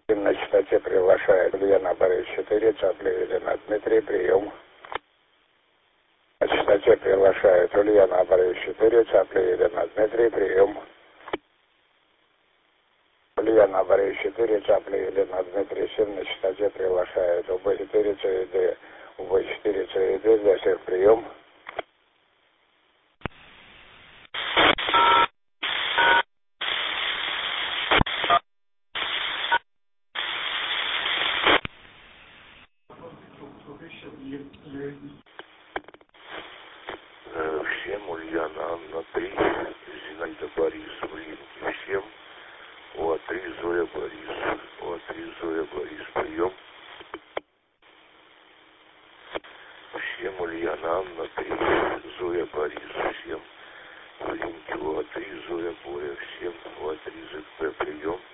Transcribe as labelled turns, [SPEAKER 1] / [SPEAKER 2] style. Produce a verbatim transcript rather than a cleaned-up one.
[SPEAKER 1] На частоте приглашает Ульяна Борис четыре, Цапле Елена Дмитрий, прием. На частоте приглашает Ульяна Борис четыре, Цапле Елена Дмитрий, прием. Ульяна Борис четыре, Цапле Елена Дмитрий семь, на частоте приглашает УБ четыре, ЦИД, УБ четыре, ЦИД, для всех прием.
[SPEAKER 2] Всем Ульяна Анна три, Зинаида Борис в линке всем, О три Зоя Борис, О три Зоя Борис, прием. Всем Ульяна Анна три, Зоя Борис всем, в линке О три Зоя Боря всем, О три ЗП, прием.